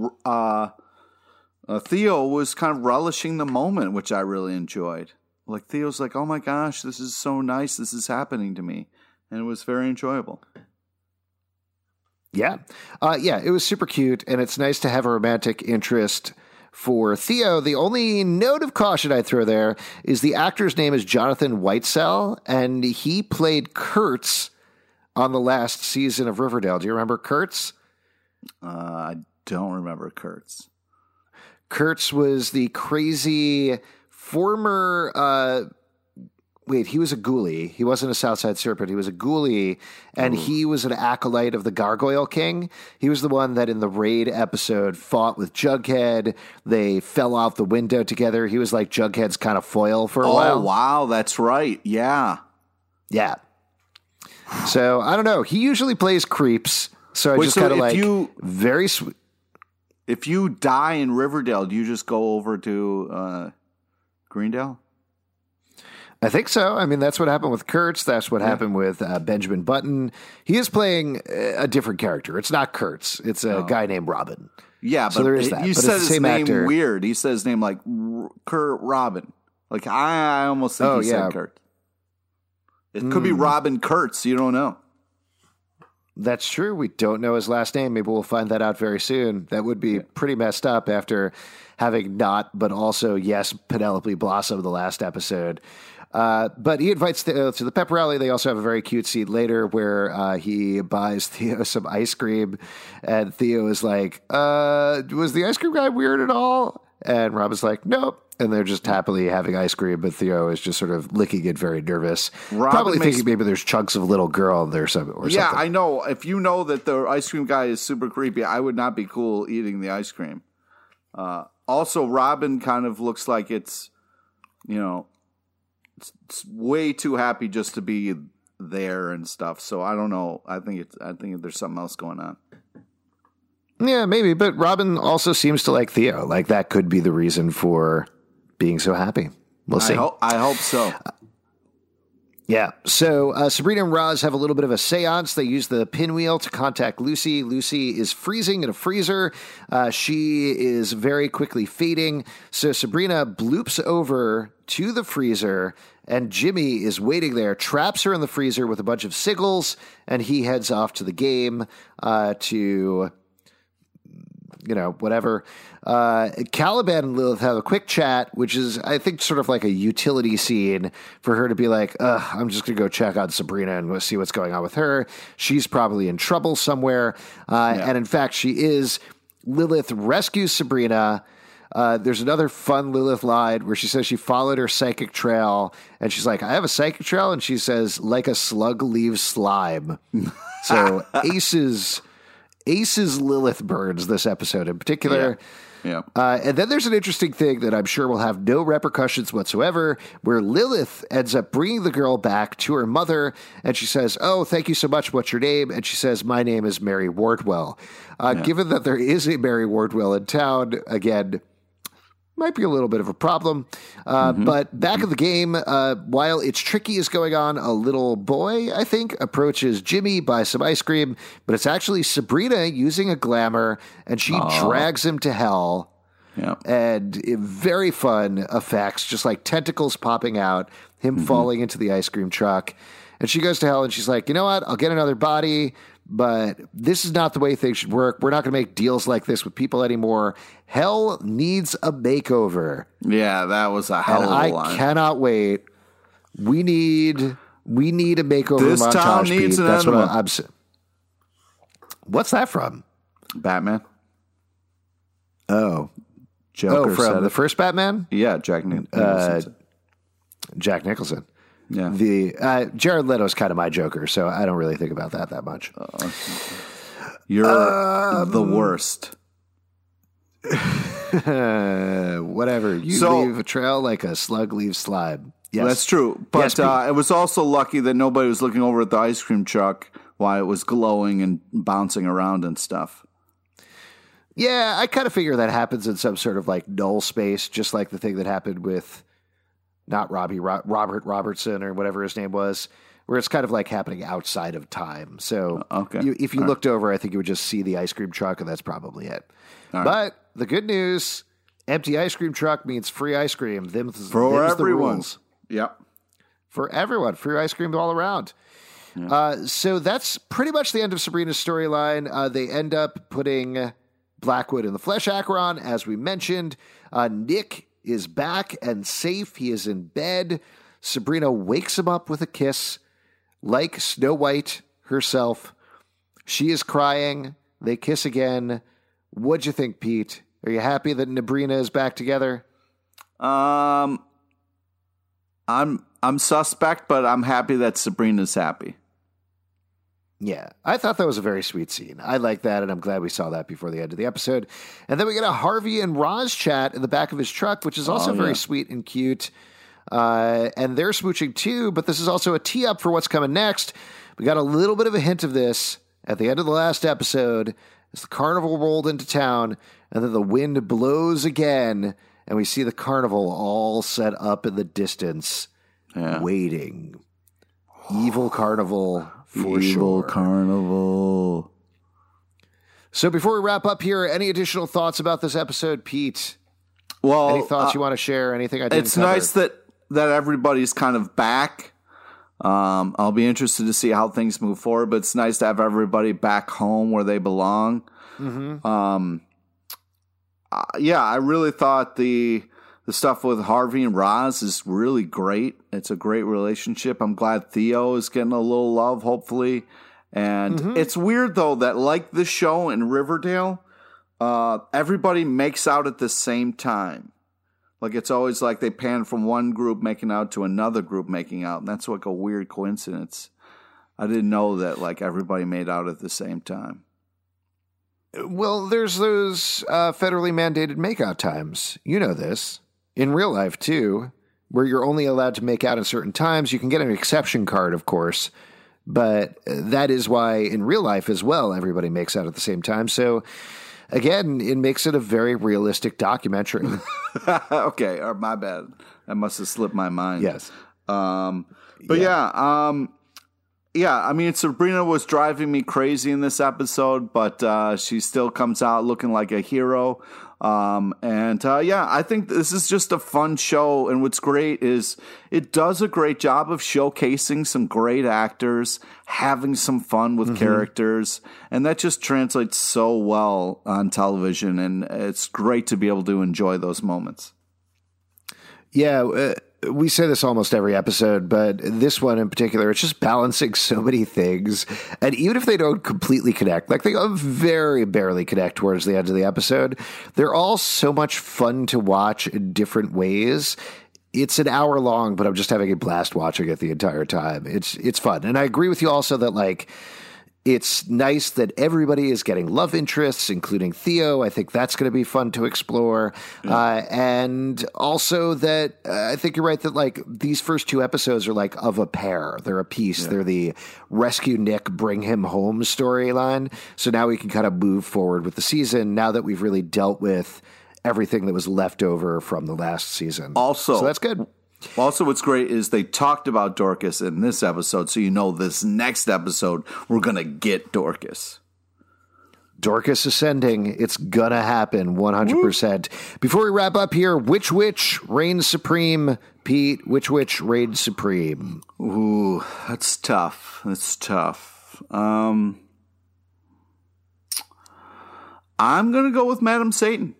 Theo was kind of relishing the moment, which I really enjoyed. Like Theo's like, oh my gosh, this is so nice. This is happening to me. And it was very enjoyable. Yeah. It was super cute, and it's nice to have a romantic interest for Theo. The only note of caution I'd throw there is the actor's name is Jonathan Whitesell, and he played Kurtz on the last season of Riverdale. Do you remember Kurtz? I don't remember Kurtz. Kurtz was the crazy former... he was a ghoulie. He wasn't a Southside Serpent. He was a ghoulie, and he was an acolyte of the Gargoyle King. He was the one that in the Raid episode fought with Jughead. They fell out the window together. He was like Jughead's kind of foil for a while. Oh, wow. That's right. Yeah. Yeah. So, I don't know. He usually plays creeps, so I just kind of like very sweet. If you die in Riverdale, do you just go over to Greendale? I think so. I mean, that's what happened with Kurtz. That's what happened with Benjamin Button. He is playing a different character. It's not Kurtz. It's a guy named Robin. Yeah, but so there is that. You said his name weird. He said his name like Kurt Robin. Like I almost think he said Kurt. It could be Robin Kurtz. You don't know. That's true. We don't know his last name. Maybe we'll find that out very soon. That would be pretty messed up after having not, but also, yes, Penelope Blossom the last episode. But he invites Theo to the pep rally. They also have a very cute scene later where he buys Theo some ice cream, and Theo is like, was the ice cream guy weird at all? And Robin's like, nope. And they're just happily having ice cream, but Theo is just sort of licking it, very nervous. Probably thinking maybe there's chunks of little girl in there or something. Yeah, I know. If you know that the ice cream guy is super creepy, I would not be cool eating the ice cream. Also, Robin kind of looks like it's way too happy just to be there and stuff. So I don't know. I think there's something else going on. Yeah, maybe. But Robin also seems to like Theo. Like that could be the reason for being so happy. We'll see. I hope so. Yeah. So Sabrina and Roz have a little bit of a seance. They use the pinwheel to contact Lucy. Lucy is freezing in a freezer. She is very quickly fading. So Sabrina bloops over to the freezer, and Jimmy is waiting there, traps her in the freezer with a bunch of sigils, and he heads off to the game to... whatever. Caliban and Lilith have a quick chat, which is, I think, sort of like a utility scene for her to be like, I'm just going to go check on Sabrina and see what's going on with her. She's probably in trouble somewhere. And in fact, she is. Lilith rescues Sabrina. There's another fun Lilith line where she says she followed her psychic trail, and she's like, I have a psychic trail. And she says, like a slug leaves slime. So Ace's Lilith burns this episode in particular. Yeah. And then there's an interesting thing that I'm sure will have no repercussions whatsoever, where Lilith ends up bringing the girl back to her mother, and she says, oh, thank you so much. What's your name? And she says, my name is Mary Wardwell. Given that there is a Mary Wardwell in town, again, might be a little bit of a problem. But back of the game, while It's Tricky is going on, a little boy, I think, approaches Jimmy, buys some ice cream, but it's actually Sabrina using a glamour, and she drags him to hell. Yeah. And very fun effects, just like tentacles popping out, him falling into the ice cream truck. And she goes to hell, and she's like, you know what? I'll get another body, but this is not the way things should work. We're not going to make deals like this with people anymore. Hell needs a makeover. Yeah, that was a hell of a line. I cannot wait. We need a makeover this montage. Town needs an That's enema. what I'm saying. What's that from? Batman. Oh. Joker from the first Batman? Yeah, Jack Nicholson. Jack Nicholson. Yeah. The Jared Leto's kind of my Joker, so I don't really think about that much. You're the worst. Whatever. You leave a trail like a slug leaves slime. Yes. That's true. But it was also lucky that nobody was looking over at the ice cream truck while it was glowing and bouncing around and stuff. Yeah, I kind of figure that happens in some sort of like null space, just like the thing that happened with Robert Robertson or whatever his name was, where it's kind of like happening outside of time. So if you looked over, I think you would just see the ice cream truck, and that's probably it. But the good news, empty ice cream truck means free ice cream. For everyone. The rules. Yep. For everyone. Free ice cream all around. Yeah. So that's pretty much the end of Sabrina's storyline. They end up putting Blackwood in the Flesh Acheron, as we mentioned. Nick is back and safe. He is in bed. Sabrina wakes him up with a kiss, like Snow White herself. She is crying. They kiss again. What'd you think, Pete? Are you happy that Nabrina is back together? I'm suspect, but I'm happy that Sabrina's happy. Yeah, I thought that was a very sweet scene. I like that, and I'm glad we saw that before the end of the episode. And then we get a Harvey and Roz chat in the back of his truck, which is also very sweet and cute. And they're smooching too, but this is also a tee up for what's coming next. We got a little bit of a hint of this at the end of the last episode as the carnival rolled into town, and then the wind blows again, and we see the carnival all set up in the distance, waiting. Evil carnival. For Evil sure. Carnival. So before we wrap up here, any additional thoughts about this episode, Pete? Well, any thoughts you want to share? Anything I didn't It's cover? nice that everybody's kind of back. I'll be interested to see how things move forward, but it's nice to have everybody back home where they belong. Mm-hmm. I really thought the The stuff with Harvey and Roz is really great. It's a great relationship. I'm glad Theo is getting a little love, hopefully. And it's weird, though, that like the show in Riverdale, everybody makes out at the same time. Like, it's always like they pan from one group making out to another group making out. And that's like a weird coincidence. I didn't know that, like, everybody made out at the same time. Well, there's those federally mandated makeout times. You know this. In real life, too, where you're only allowed to make out at certain times. You can get an exception card, of course. But that is why in real life as well, everybody makes out at the same time. So, again, it makes it a very realistic documentary. Okay, my bad. That must have slipped my mind. Yes. Yeah, I mean, Sabrina was driving me crazy in this episode, but she still comes out looking like a hero. I think this is just a fun show. And what's great is it does a great job of showcasing some great actors, having some fun with characters. And that just translates so well on television. And it's great to be able to enjoy those moments. Yeah, we say this almost every episode, but this one in particular, it's just balancing so many things. And even if they don't completely connect, like they very barely connect towards the end of the episode, they're all so much fun to watch in different ways. It's an hour long, but I'm just having a blast watching it the entire time. It's fun. And I agree with you also that, like, it's nice that everybody is getting love interests, including Theo. I think that's going to be fun to explore. Yeah. And also that I think you're right that, like, these first two episodes are like of a pair. They're a piece. Yeah. They're the rescue Nick, bring him home storyline. So now we can kind of move forward with the season now that we've really dealt with everything that was left over from the last season. So that's good. Also, what's great is they talked about Dorcas in this episode, so you know this next episode we're going to get Dorcas. Dorcas ascending. It's going to happen 100%. Before we wrap up here, which witch reigns supreme? Pete, which witch reigns supreme? Ooh, that's tough. I'm going to go with Madam Satan.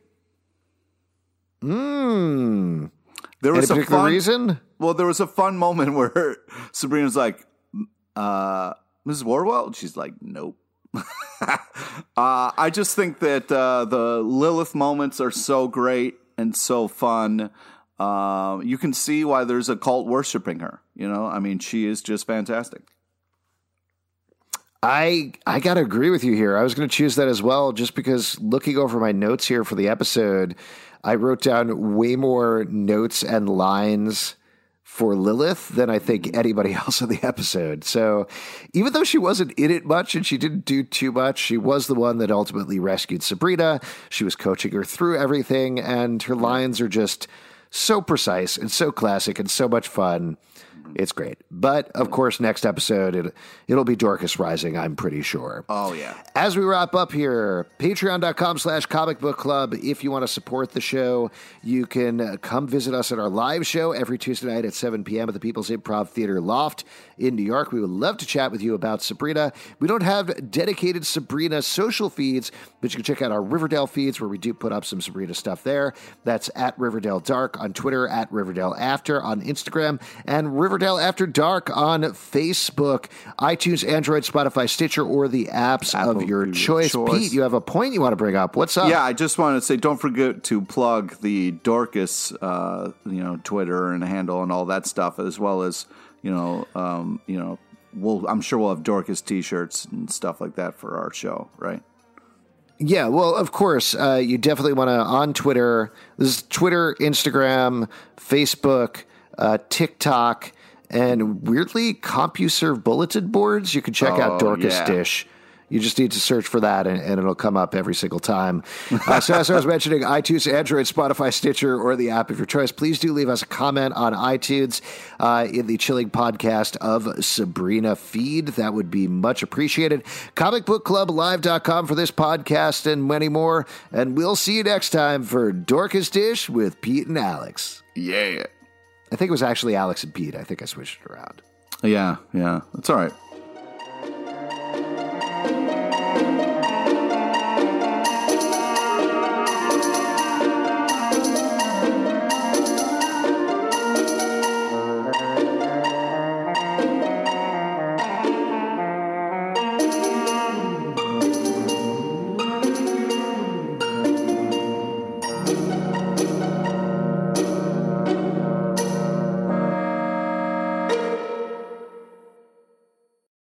There was any particular reason? Well, there was a fun moment where Sabrina's like, Mrs. Wardwell? She's like, nope. I just think that the Lilith moments are so great and so fun. You can see why there's a cult worshiping her. You know, I mean, she is just fantastic. I got to agree with you here. I was going to choose that as well, just because looking over my notes here for the episode, I wrote down way more notes and lines for Lilith than I think anybody else in the episode. So even though she wasn't in it much and she didn't do too much, she was the one that ultimately rescued Sabrina. She was coaching her through everything, and her lines are just so precise and so classic and so much fun. It's great. But, of course, next episode, it'll be Dorcas Rising, I'm pretty sure. Oh, yeah. As we wrap up here, patreon.com/Comic Book Club. If you want to support the show, you can come visit us at our live show every Tuesday night at 7 p.m. at the People's Improv Theater Loft in New York. We would love to chat with you about Sabrina. We don't have dedicated Sabrina social feeds, but you can check out our Riverdale feeds where we do put up some Sabrina stuff there. That's at Riverdale Dark on Twitter, at Riverdale After on Instagram, and Riverdale After Dark on Facebook, iTunes, Android, Spotify, Stitcher, or the apps of your choice. Pete, you have a point you want to bring up. What's up? Yeah, I just want to say, don't forget to plug the Dorcas, Twitter and handle and all that stuff, as well as, I'm sure we'll have Dorcas T-shirts and stuff like that for our show, right? Yeah, well, of course, you definitely want to, on Twitter, this is Twitter, Instagram, Facebook, TikTok, and weirdly, CompuServe bulletin boards. You can check out Dorcas Dish. You just need to search for that, and it'll come up every single time. So as I was mentioning, iTunes, Android, Spotify, Stitcher, or the app of your choice, please do leave us a comment on iTunes in the Chilling Podcast of Sabrina feed. That would be much appreciated. ComicBookClubLive.com for this podcast and many more. And we'll see you next time for Dorcas Dish with Pete and Alex. Yeah. I think it was actually Alex and Pete. I think I switched it around. Yeah. That's all right.